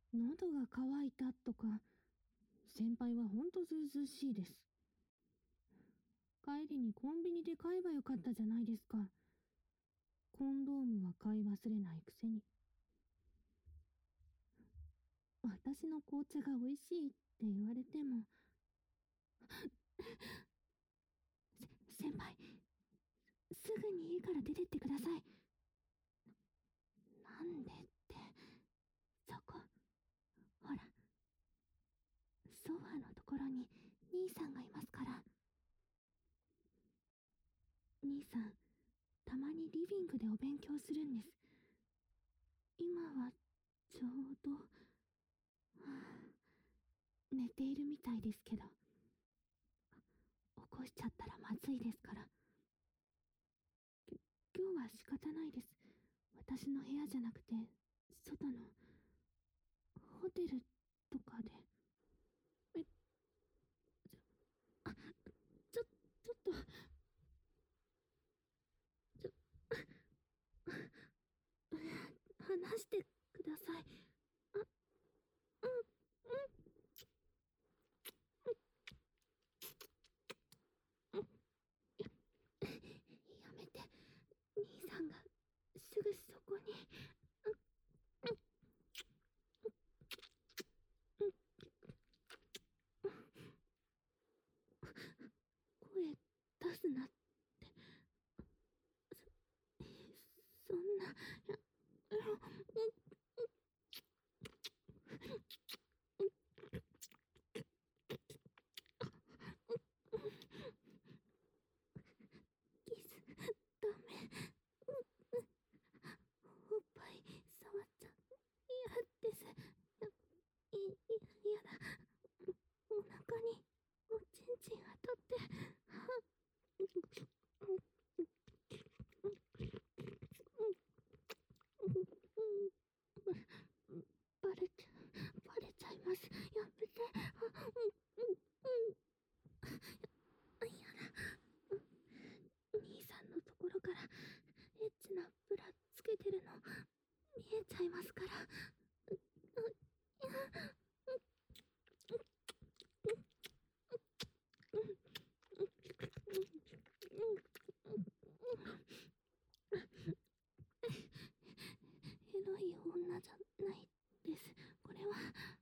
喉が渇いたとか、先輩はほんとずうずうしいです。帰りにコンビニで買えばよかったじゃないですか。コンドームは買い忘れないくせに。私の紅茶が美味しいって言われても、先輩、すぐに家から出てってください。なんでって、そこ、ほら、ソファーのところに兄さんがいますから。兄さん、たまにリビングでお勉強するんです。今はちょうど、寝ているみたいですけど、起こしちゃったらまずいですから。今日は仕方ないです。私の部屋じゃなくて、外の、ホテルとかで。あ、ちょっと、話してください。あ、やめて。兄さんがすぐそこに。声出すなって。そんな、キス、ダメ。おっぱい触っちゃ嫌です。やだ。お腹におちんちん当たって。バレちゃいます。やめて。やだ。兄さんのところからエッチなブラつけてるの見えちゃいますから。エロい女じゃないです。これは、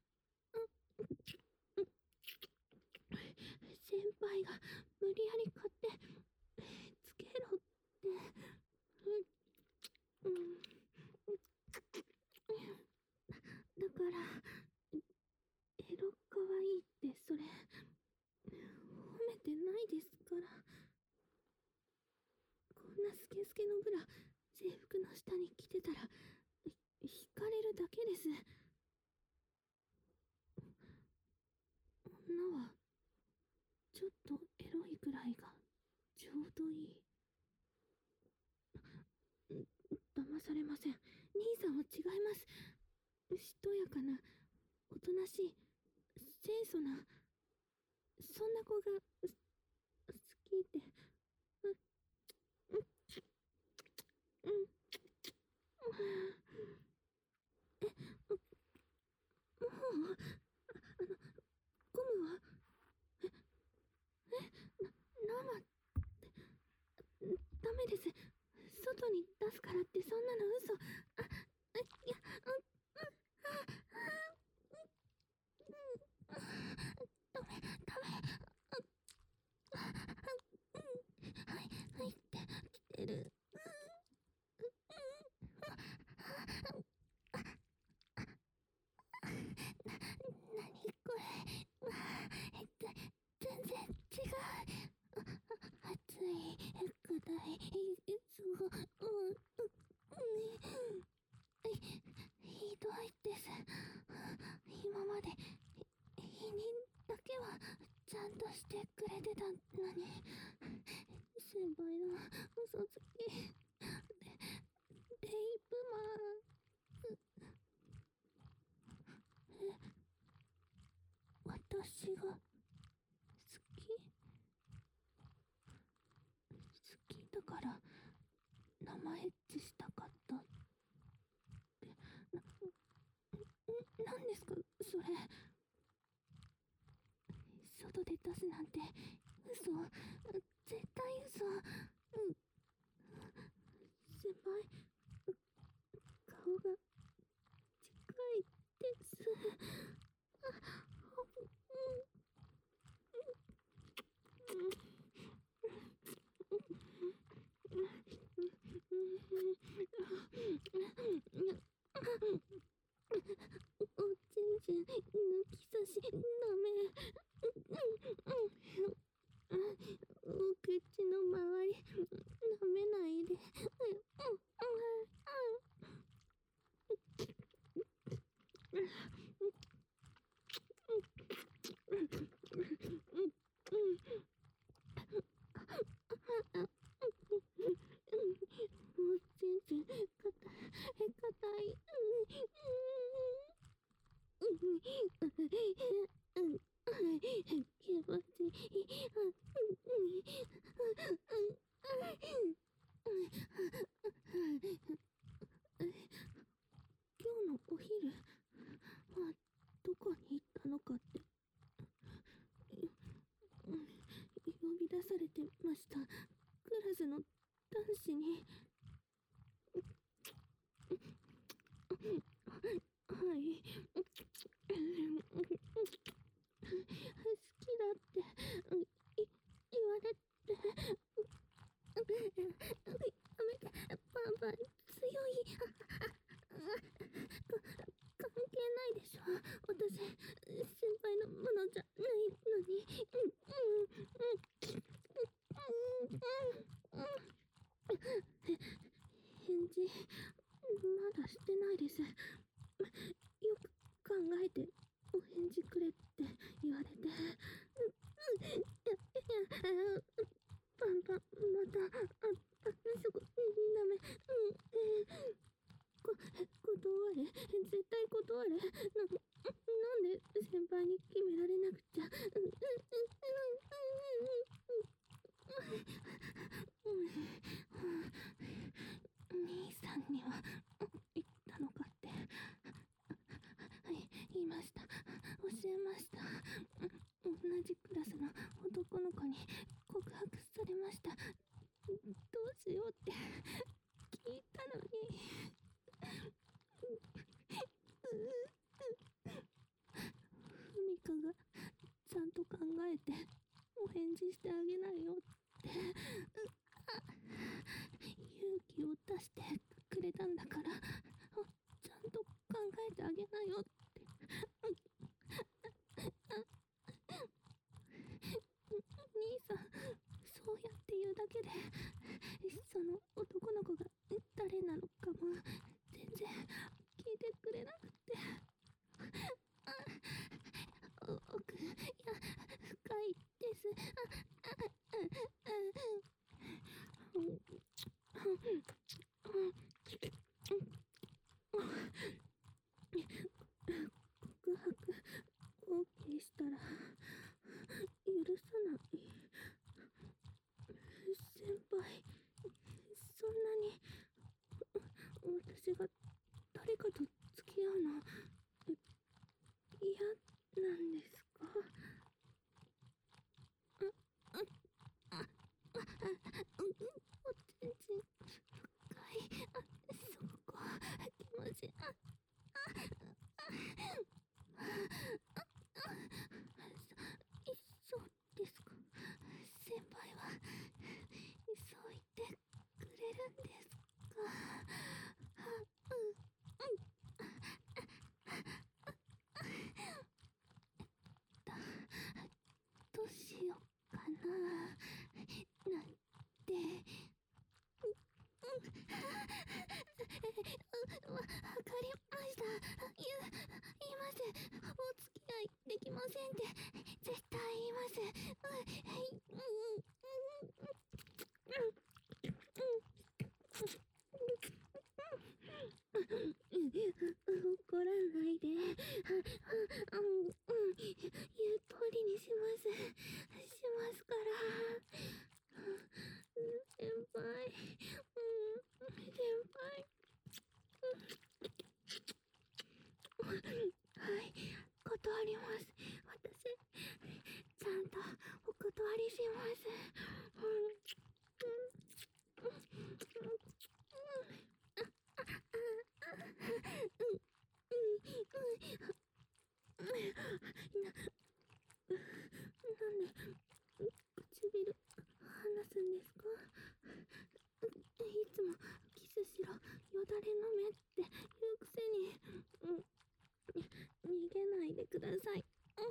先輩が無理やり買ってつけろって。だから、エロかわいいってそれ、褒めてないですから。こんなスケスケのブラ、制服の下に着てたら、惹かれるだけです。女は、ちょっとエロいぐらいが、ちょうどいい。騙されません。兄さんは違います。しとやかな、おとなしい、清楚な、そんな子が、好きで。うん。もう、ゴムは、生、ダメです。外に出すからってそんなの嘘。いや、ダメ、入ってきてる。なにこれ。全然違う。熱い、硬い、すご、ひどいです。今まで、否認だけはちゃんとしてくれてたのに。先輩の嘘つき、レイプマン。私が好きだから生エッチしたかったって。何ですそれ。外で出すなんて嘘。絶対嘘。先輩、顔が近いです。おちんちん抜き差しダメ。お口の周り舐めないで。おちんちん硬い。気持ちいい。今日のお昼はどこに行ったのかって呼び出されてました。クラスの男子に。はい。好きだって言われて。やめて、バンバン強い。関係ないでしょ。私、先輩のものじゃないのに。返事、まだしてないです。よく考えて、お返事くれって言われて。パンパン、また、そこ、ダメ。断れ。絶対断れ。なんで先輩に決められなくちゃ。兄さんには言ったのかって。言いました。教えました。同じクラスの男の子に告白されました。どうしようって聞いたのに。ふみかがちゃんと考えてお返事してあげなよって勇気を出してくれたんだから、ちゃんと考えてあげなよって。兄さん、そうやって言うだけでその男の子が誰なのかも全然聞いてくれなくて。奥、いや、深いです。告白 OK したら許さない。先輩、そんなに私が誰かと付き合うの嫌なんですか？おちんちん深い。そこ気持ちいい。そうですか。先輩はそう言ってくれるんですか？どうしようかななんて。わかりまります。私、ちゃんとお断りします。なんで唇離すんですか？いつもキスしろ、よだれ飲めって言うくせに、逃げないでください。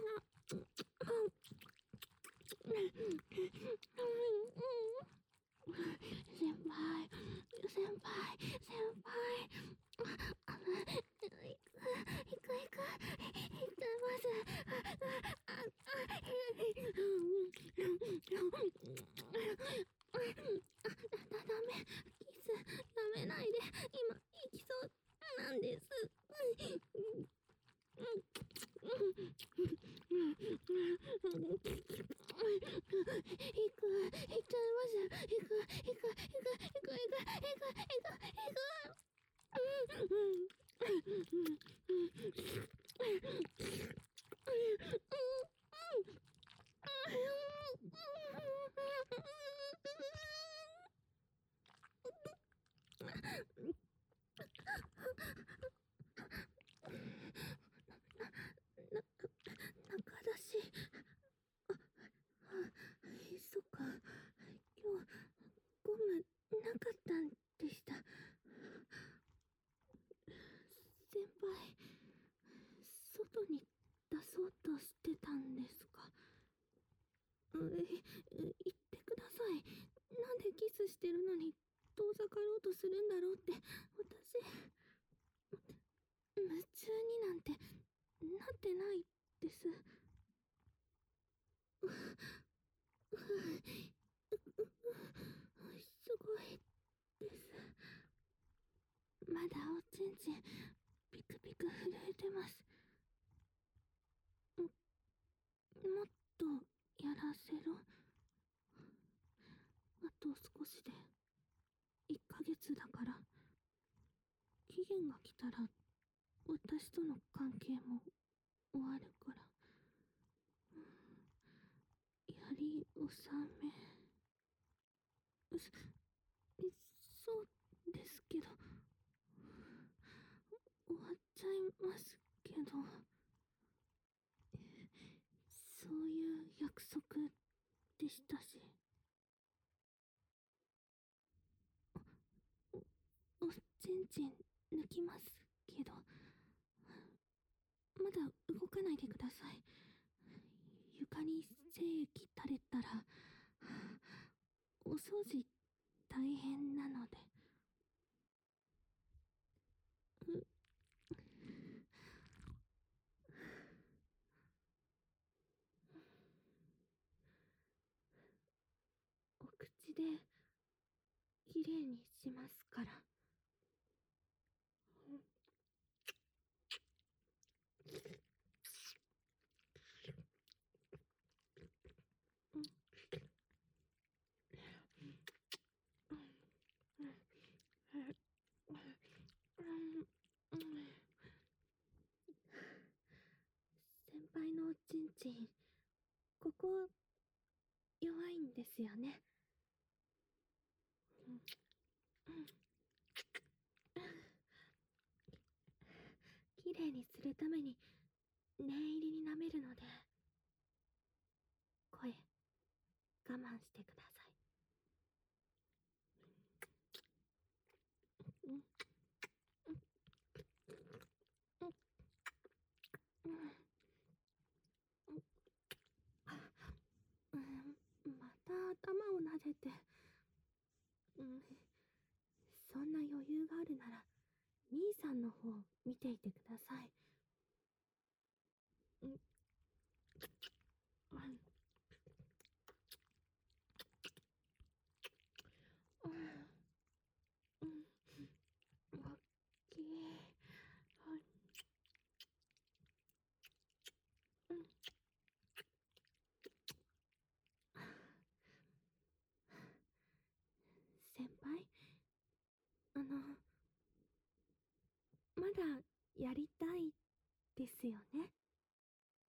先輩、先輩、先輩。行く、行っちゃいます。ダメ、キス、やめないで。今、行きそうなんです。行っちゃいます。中だし。そっか。今日、ゴムなかったんでした。先輩、外に出そうとしてたんですか？言ってください。なんでキスしてるのに遠ざかろうとするんだろうって、私、夢中になんてなってないです。すごいです。まだおちんちんピクピク震えてます。もっとやらせろ。あと少しで1ヶ月だから。期限が来たら私との関係も終わるから。やり納め。そうですけど、終わっちゃいますけど、そういう約束でしたし。おちんちん抜きますけど、まだ動かないでください。床に精液垂れたら、お掃除大変なので。お口できれいにしますから。先輩のおちんちん、ここ弱いんですよね。きれいにするために念入りに舐めるので、声我慢してください。また頭を撫でて、そんな余裕があるなら兄さんの方見ていてください。おっきい。先輩、まだやりたいですよね。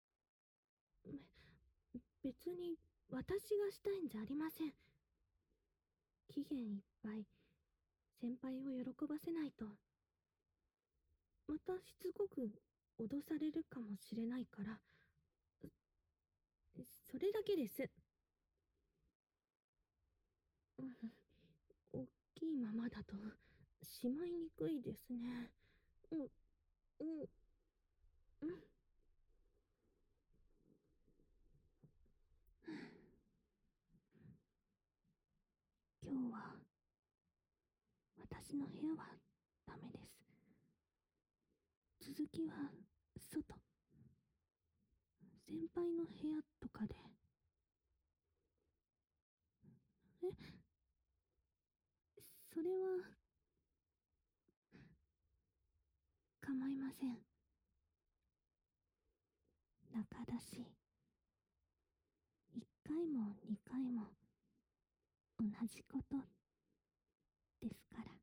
別に私がしたいんじゃありません。期限いっぱい先輩を喜ばせないと、またしつこく脅されるかもしれないから、それだけです。うん、大きいままだとしまいにくいですね。うん、うん、うん。今日は私の部屋はダメです。続きは外、先輩の部屋とかで。え、それは構いません。仲だし、一回も二回も同じことですから。